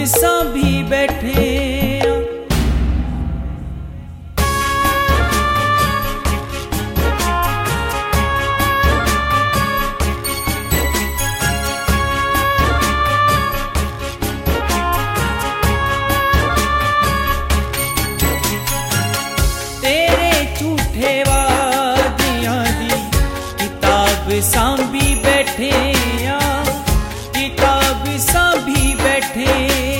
सा भी बैठे तेरे झूठे वादियां दी किताब सां